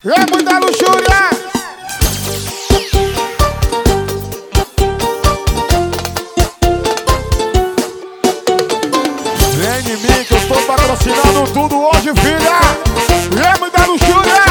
É muita luxúria. Vem em mim que eu tô patrocinando tudo hoje, filha. É muita luxúria.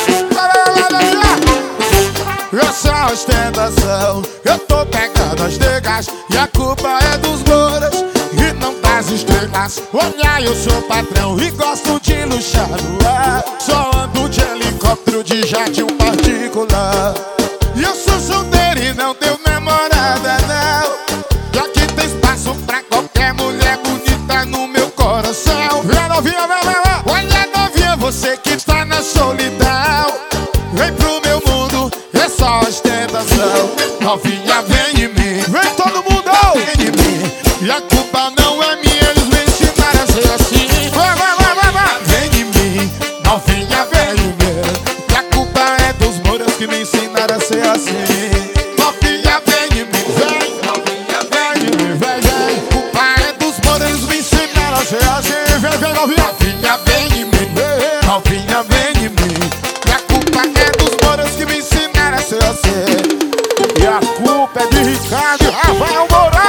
Essa ostentação, eu tô pegando as negas e a culpa é dos louros e não das estrelas. Olha, eu sou patrão e gosto de luxar no ar. Só ando de helicóptero, de jardim particular. E eu sou solteiro e não tenho namorada, não. E aqui tem espaço pra qualquer mulher bonita no meu coração. Vem novinha, vem, vem, vem. Olha novinha, você que está na solidão, vem pro meu mundo, é só ostentação. Novinha, vem em mim, vem todo mundo, vem em mim. E a culpa não é minha, eles me ensinaram a ser assim. Vai, vai, vai, vai, vai. Vem em mim, novinha, vem em mim. E a culpa é dos moros que me ensinaram a ser assim. Novinha, vem em mim, vem. Novinha, vem em mim, vem, vem. A culpa é dos moros, eles me ensinaram a ser assim. Vem, vem, novinha. Novinha, vem em mim, vem. Novinha, vem em mim. E a culpa é dos moros que me ensinaram a ser assim. E a culpa é de Ricardo e Rafael Moura.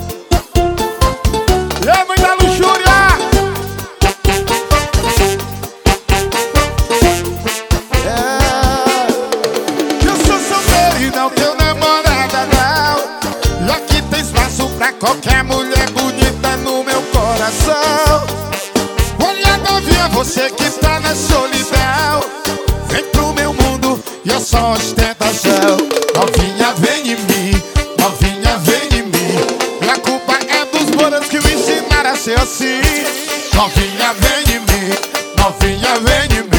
É muita luxúria. Eu sou solteiro e não tenho namorada, não. E aqui tem espaço pra qualquer mulher bonita no meu coração. Olha novinha, você que está na solidão, vem pro meu mundo e é só ostentação. Novinha, vem em mim, novinha, vem em mim. E a culpa é dos moros que me ensinaram a ser assim. Novinha, vem em mim, novinha, vem em mim.